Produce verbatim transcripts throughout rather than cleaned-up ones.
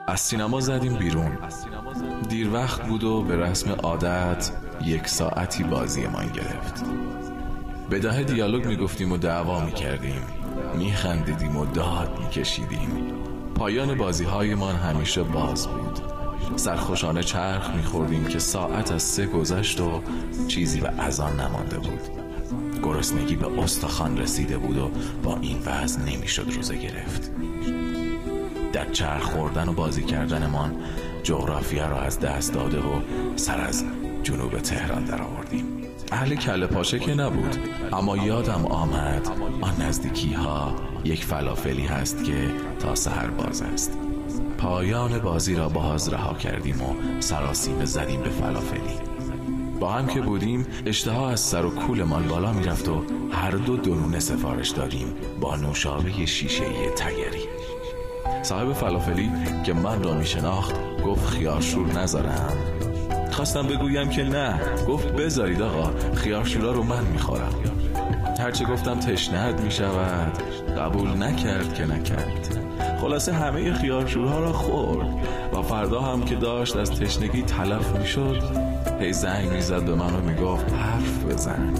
از سینما زدیم بیرون. دیر وقت بود و به رسم عادت یک ساعتی بازی ما گرفت. بداهه دیالوگ میگفتیم و دعوا میکردیم، میخندیدیم و داد میکشیدیم. پایان بازی های من همیشه باز بود. سرخوشانه چرخ میخوردیم که ساعت از سه گذشت و چیزی به اذان نمانده بود. گرسنگی به استخوان رسیده بود و با این وضع نمیشد روزه گرفت. در چرخ خوردن و بازی کردنمان جغرافیا را از دست داده و سر از جنوب تهران در آوردیم. اهل کله پاچه که نبود، اما یادم آمد آن نزدیکی ها یک فلافلی هست که تا سحر باز است. پایان بازی را باز رها کردیم و سراسیمه زدیم به فلافلی. با هم که بودیم اشتها از سر و کولمان بالا می رفت و هر دو دونونه سفارش دادیم با نوشابه شیشه‌ای تگری. صاحب فلافلی که من را می شناخت گفت خیارشور نذارم. خواستم بگویم که نه، گفت بذارید آقا، خیارشورا رو من می خورم. هرچه گفتم تشنه‌ت می شود، قبول نکرد که نکرد. خلاصه همه خیارشورها را خورد و فردا هم که داشت از تشنگی تلف می شد هی زنگ می زد به من و می گفت حرف بزن.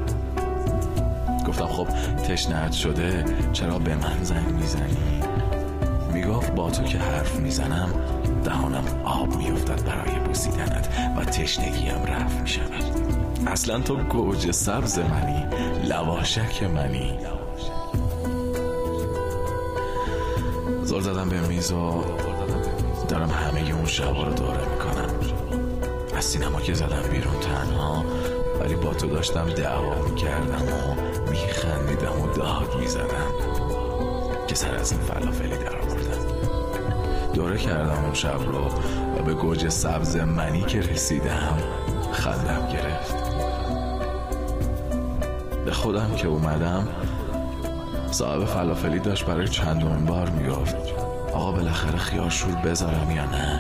گفتم خب تشنه‌ت شده چرا به من زنگ می زنی؟ می گفت با تو که حرف می زنم دهانم آب می افتد برای بوسیدنت و تشنگیم رفت می شود. اصلا تو گوجه سبز منی، لواشک منی. زل زدم به میز و دارم همه اون شبا رو دوره میکنم. از سینما که زدم بیرون تنها، ولی با تو داشتم دعوا میکردم و میخندیدم و داد میزدم که سر از این فلافلی در آوردم. دوره کردم اون شب رو و به گوجه سبز منی که رسیدم خندم گرفت. به خودم که اومدم صاحب فلافلی داشت برای چندمین بار میگفت آقا بالاخره خیارشور بذارم یا نه؟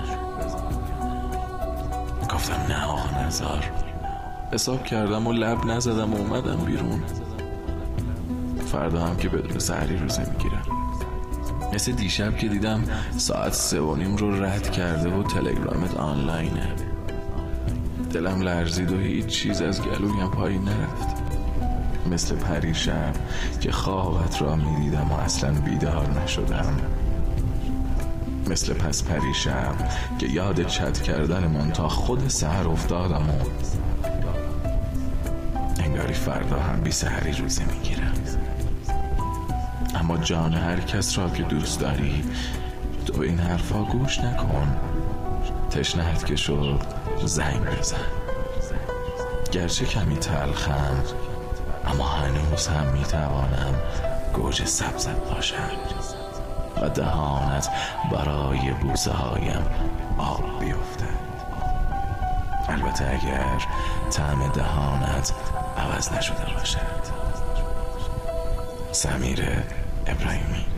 گفتم نه آقا نذار. حساب کردم و لب نزدم و اومدم بیرون. فردا هم که بدون سحری روزه میگیرم. مثل دیشب که دیدم ساعت سه و نیم رو رد کرده و تلگرامت آنلاینه. دلم لرزید و هیچ چیز از گلویم پایین نرفت. مثل پریشب که خوابت را میدیدم و اصلا بیدار نشدم. مثل پس پریشب که یاد چت کردن من تا خود سحر افتادم و انگاری فردا هم بی سحری روزه میگیرم. اما جان هر کس را که دوست داری تو به این حرفا گوش نکن. تشنهت که شد زنگ بزن. گرچه کمی تلخم اما هنوز هم میتوانم گوجه سبزت باشم و دهانت برای بوسه هایم آب بیفتد. البته اگر طعم دهانت عوض نشده باشد. سمیر ابراهیمی.